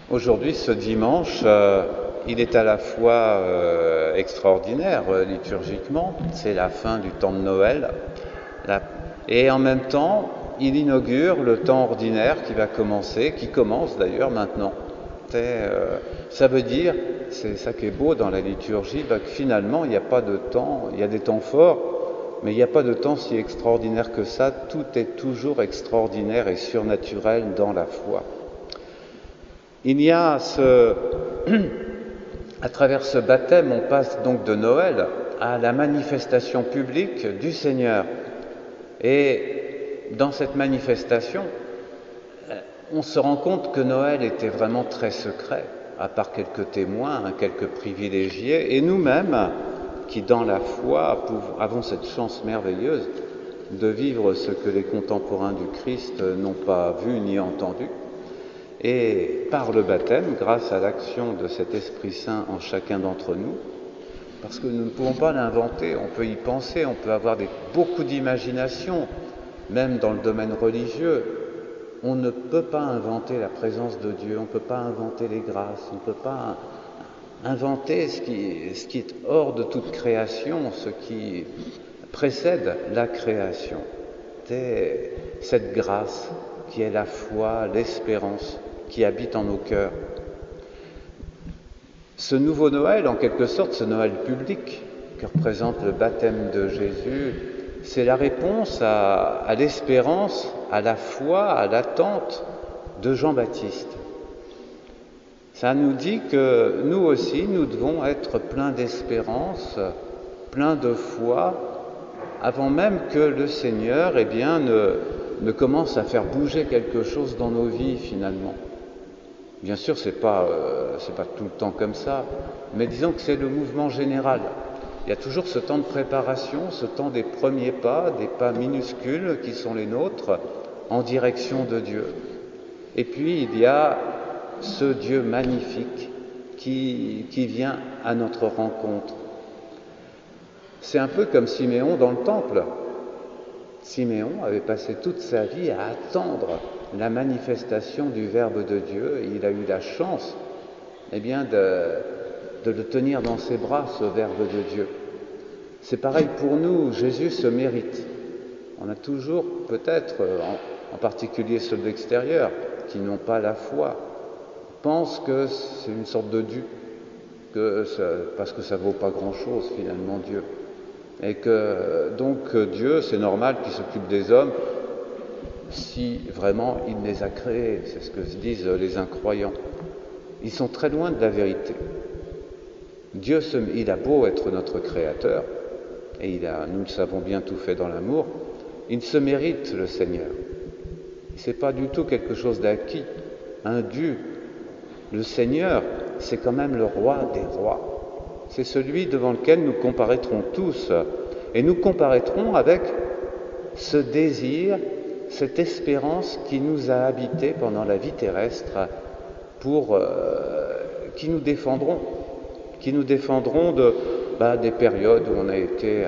Aujourd'hui, ce dimanche, il est à la fois extraordinaire liturgiquement, c'est la fin du temps de Noël, et en même temps, il inaugure le temps ordinaire qui commence d'ailleurs maintenant. Ça veut dire, c'est ça qui est beau dans la liturgie, que finalement, il n'y a pas de temps, il y a des temps forts, mais il n'y a pas de temps si extraordinaire que ça, tout est toujours extraordinaire et surnaturel dans la foi. Il y a à travers ce baptême, on passe donc de Noël à la manifestation publique du Seigneur. Et dans cette manifestation, on se rend compte que Noël était vraiment très secret, à part quelques témoins, quelques privilégiés, et nous-mêmes, qui dans la foi avons cette chance merveilleuse de vivre ce que les contemporains du Christ n'ont pas vu ni entendu. Et par le baptême, grâce à l'action de cet Esprit Saint en chacun d'entre nous, parce que nous ne pouvons pas l'inventer, on peut y penser, on peut avoir beaucoup d'imagination, même dans le domaine religieux. On ne peut pas inventer la présence de Dieu, on ne peut pas inventer les grâces, on ne peut pas inventer ce qui est hors de toute création, ce qui précède la création. C'est cette grâce qui est la foi, l'espérance, qui habite en nos cœurs. Ce nouveau Noël, en quelque sorte, ce Noël public que représente le baptême de Jésus, c'est la réponse à l'espérance, à la foi, à l'attente de Jean-Baptiste. Ça nous dit que nous aussi, nous devons être pleins d'espérance, pleins de foi, avant même que le Seigneur ne commence à faire bouger quelque chose dans nos vies finalement. Bien sûr, c'est pas tout le temps comme ça, mais disons que c'est le mouvement général. Il y a toujours ce temps de préparation, ce temps des premiers pas, des pas minuscules qui sont les nôtres en direction de Dieu. Et puis il y a ce Dieu magnifique qui vient à notre rencontre. C'est un peu comme Siméon dans le temple. Siméon avait passé toute sa vie à attendre la manifestation du Verbe de Dieu, et il a eu la chance de le tenir dans ses bras, ce Verbe de Dieu. C'est pareil pour nous, Jésus se mérite. On a toujours, peut-être, en particulier ceux de l'extérieur, qui n'ont pas la foi, pensent que c'est une sorte de dû, parce que ça vaut pas grand-chose finalement, Dieu. Et que donc Dieu, c'est normal qu'il s'occupe des hommes si vraiment il les a créés. C'est ce que se disent les incroyants. Ils sont très loin de la vérité. Dieu, il a beau être notre créateur, et nous le savons bien, tout fait dans l'amour, il se mérite, le Seigneur. C'est pas du tout quelque chose d'acquis, un dû. Le Seigneur, c'est quand même le roi des rois. C'est celui devant lequel nous comparaîtrons tous, et nous comparaîtrons avec ce désir, cette espérance qui nous a habités pendant la vie terrestre, qui nous défendront des périodes où on a été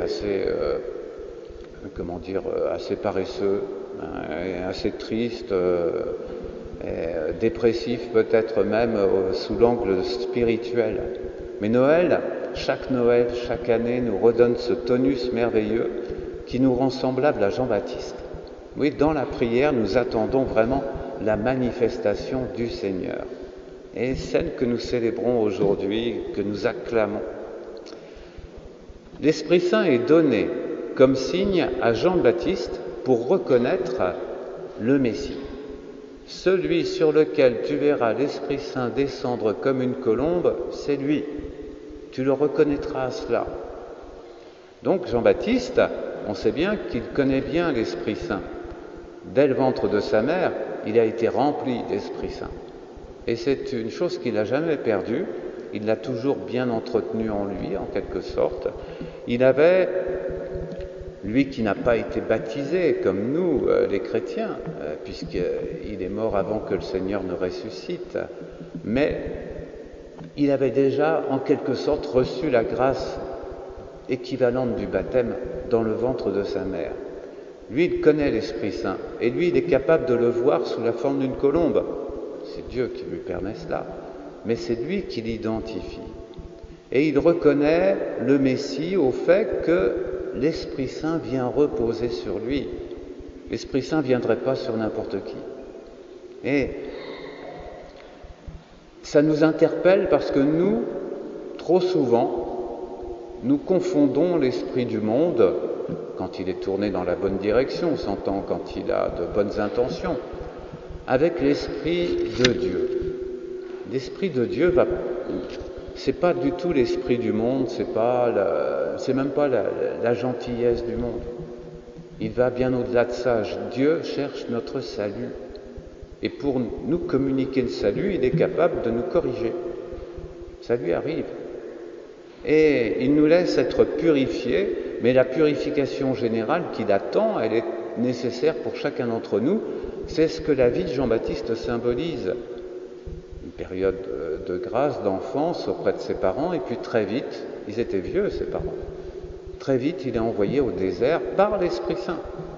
assez paresseux, assez triste, dépressif peut-être même sous l'angle spirituel. Mais Noël, chaque année nous redonne ce tonus merveilleux qui nous rend semblables à Jean-Baptiste. Oui, dans la prière, nous attendons vraiment la manifestation du Seigneur. Et celle que nous célébrons aujourd'hui, que nous acclamons. L'Esprit Saint est donné comme signe à Jean-Baptiste pour reconnaître le Messie. Celui sur lequel tu verras l'Esprit Saint descendre comme une colombe, c'est lui. Tu le reconnaîtras à cela. Donc Jean-Baptiste, on sait bien qu'il connaît bien l'Esprit Saint. Dès le ventre de sa mère, il a été rempli d'Esprit Saint. Et c'est une chose qu'il n'a jamais perdue. Il l'a toujours bien entretenu en lui, en quelque sorte. Il avait, lui qui n'a pas été baptisé comme nous, les chrétiens, puisqu'il est mort avant que le Seigneur ne ressuscite, mais il avait déjà, en quelque sorte, reçu la grâce équivalente du baptême dans le ventre de sa mère. Lui, il connaît l'Esprit Saint, et lui, il est capable de le voir sous la forme d'une colombe. c'est Dieu qui lui permet cela, mais c'est lui qui l'identifie. Et il reconnaît le Messie au fait que l'Esprit Saint vient reposer sur lui. L'Esprit Saint ne viendrait pas sur n'importe qui. Et ça nous interpelle parce que nous, trop souvent, nous confondons l'esprit du monde, quand il est tourné dans la bonne direction, on s'entend quand il a de bonnes intentions, avec l'esprit de Dieu. L'esprit de Dieu c'est pas du tout l'esprit du monde, c'est même pas la gentillesse du monde. Il va bien au-delà de ça. Dieu cherche notre salut. Et pour nous communiquer le salut, il est capable de nous corriger. Ça lui arrive. Et il nous laisse être purifiés, mais la purification générale qu'il attend, elle est nécessaire pour chacun d'entre nous. C'est ce que la vie de Jean-Baptiste symbolise. Une période de grâce, d'enfance auprès de ses parents, et puis très vite, ils étaient vieux, ses parents. Très vite, il est envoyé au désert par l'Esprit Saint.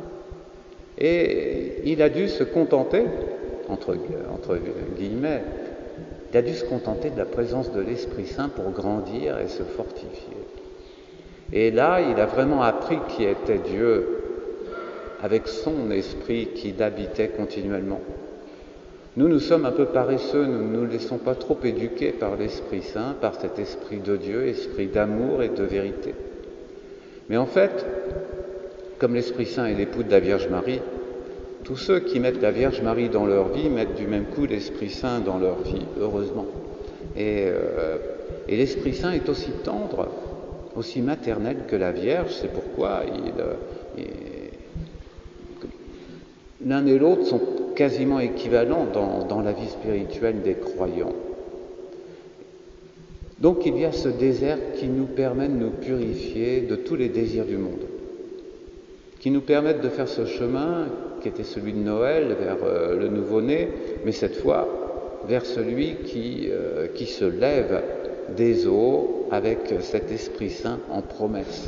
Et il a dû se contenter, entre guillemets, il a dû se contenter de la présence de l'Esprit Saint pour grandir et se fortifier. Et là, il a vraiment appris qui était Dieu avec son esprit qui l'habitait continuellement. Nous sommes un peu paresseux, nous ne nous laissons pas trop éduquer par l'Esprit Saint, par cet esprit de Dieu, esprit d'amour et de vérité. Mais en fait, comme l'Esprit Saint est l'époux de la Vierge Marie, tous ceux qui mettent la Vierge Marie dans leur vie mettent du même coup l'Esprit Saint dans leur vie, heureusement. Et l'Esprit Saint est aussi tendre, aussi maternel que la Vierge, c'est pourquoi l'un et l'autre sont quasiment équivalents dans la vie spirituelle des croyants. Donc il y a ce désert qui nous permet de nous purifier de tous les désirs du monde, qui nous permettent de faire ce chemin qui était celui de Noël vers le nouveau-né, mais cette fois vers celui qui se lève des eaux avec cet Esprit Saint en promesse.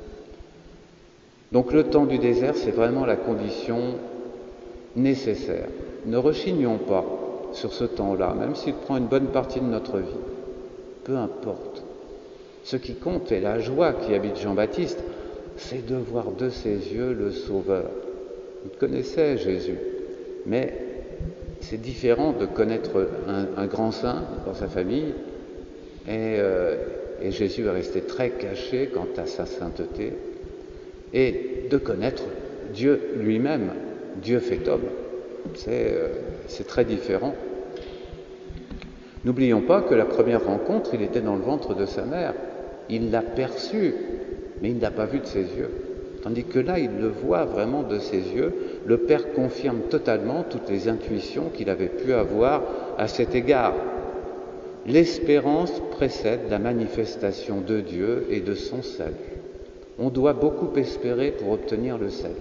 Donc le temps du désert, c'est vraiment la condition nécessaire. Ne rechignons pas sur ce temps-là, même s'il prend une bonne partie de notre vie. Peu importe. Ce qui compte est la joie qui habite Jean-Baptiste, c'est de voir de ses yeux le Sauveur. Il connaissait Jésus, mais c'est différent de connaître un grand saint dans sa famille, et Jésus est resté très caché quant à sa sainteté, et de connaître Dieu lui-même, Dieu fait homme. C'est très différent. N'oublions pas que la première rencontre, il était dans le ventre de sa mère. Il l'a perçu, mais il ne l'a pas vu de ses yeux. Tandis que là, il le voit vraiment de ses yeux. Le Père confirme totalement toutes les intuitions qu'il avait pu avoir à cet égard. L'espérance précède la manifestation de Dieu et de son salut. On doit beaucoup espérer pour obtenir le salut.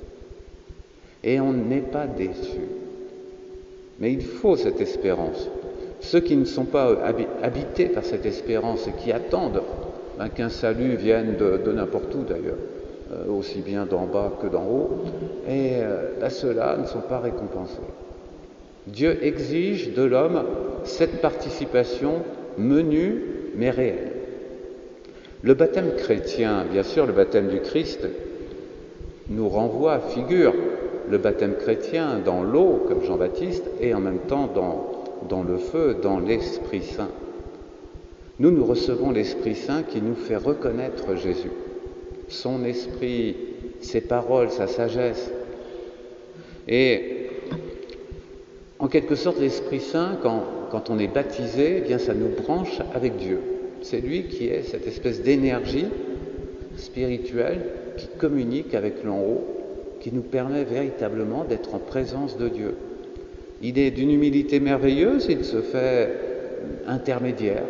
Et on n'est pas déçu. Mais il faut cette espérance. Ceux qui ne sont pas habités par cette espérance et qui attendent qu'un salut vienne de n'importe où d'ailleurs, aussi bien d'en bas que d'en haut, ceux-là ne sont pas récompensés. Dieu exige de l'homme cette participation menue mais réelle. Le baptême chrétien, bien sûr, le baptême du Christ, nous renvoie, figure le baptême chrétien dans l'eau, comme Jean-Baptiste, et en même temps dans le feu, dans l'Esprit Saint. Nous recevons l'Esprit Saint qui nous fait reconnaître Jésus, son esprit, ses paroles, sa sagesse. Et en quelque sorte, l'Esprit Saint, quand on est baptisé, eh bien, ça nous branche avec Dieu. C'est lui qui est cette espèce d'énergie spirituelle qui communique avec l'en haut, qui nous permet véritablement d'être en présence de Dieu. Il est d'une humilité merveilleuse, il se fait intermédiaire,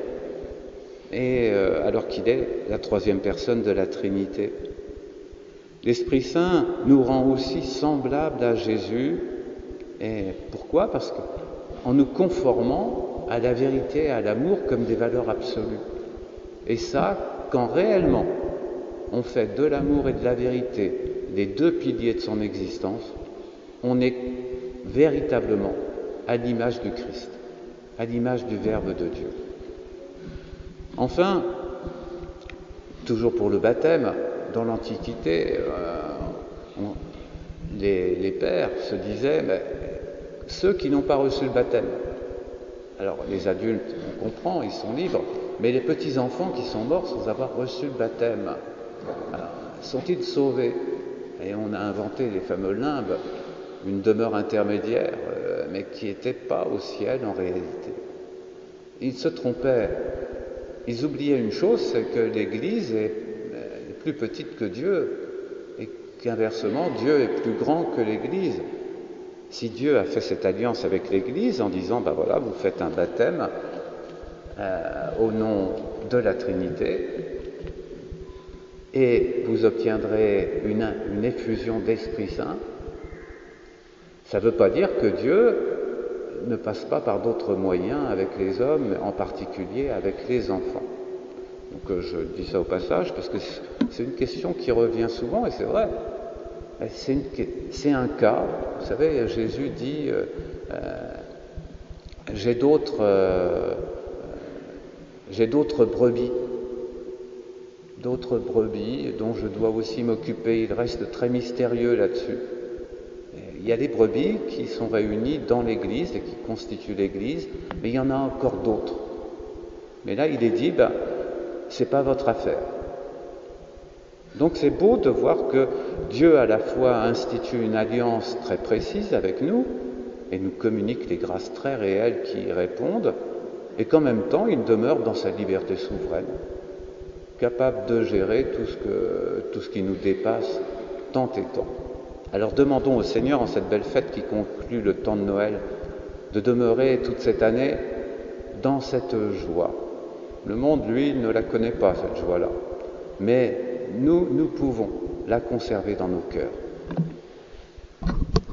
alors qu'il est la troisième personne de la Trinité. L'Esprit Saint nous rend aussi semblables à Jésus. Et pourquoi ? Parce qu'en nous conformant à la vérité et à l'amour comme des valeurs absolues. Et ça, quand réellement on fait de l'amour et de la vérité les deux piliers de son existence, on est véritablement à l'image du Christ, à l'image du Verbe de Dieu. Enfin, toujours pour le baptême, dans l'Antiquité, les pères se disaient ceux qui n'ont pas reçu le baptême. Alors les adultes, on comprend, ils sont libres, mais les petits-enfants qui sont morts sans avoir reçu le baptême, alors, sont-ils sauvés? Et on a inventé les fameux limbes, une demeure intermédiaire, mais qui n'était pas au ciel en réalité. Ils se trompaient. Ils oubliaient une chose, c'est que l'Église est plus petite que Dieu, et qu'inversement, Dieu est plus grand que l'Église. Si Dieu a fait cette alliance avec l'Église en disant, voilà, vous faites un baptême au nom de la Trinité, et vous obtiendrez une effusion d'Esprit Saint, ça ne veut pas dire que Dieu ne passe pas par d'autres moyens avec les hommes, en particulier avec les enfants. Donc je dis ça au passage parce que c'est une question qui revient souvent, et c'est vrai. C'est un cas, vous savez, Jésus dit j'ai d'autres brebis dont je dois aussi m'occuper. Il reste très mystérieux là-dessus. Il y a des brebis qui sont réunies dans l'Église et qui constituent l'Église, mais il y en a encore d'autres. Mais là, il est dit, c'est pas votre affaire. Donc c'est beau de voir que Dieu à la fois institue une alliance très précise avec nous et nous communique les grâces très réelles qui y répondent, et qu'en même temps il demeure dans sa liberté souveraine, capable de gérer tout ce qui nous dépasse tant et tant. Alors demandons au Seigneur, en cette belle fête qui conclut le temps de Noël, de demeurer toute cette année dans cette joie. Le monde, lui, ne la connaît pas, cette joie-là. Mais nous pouvons la conserver dans nos cœurs.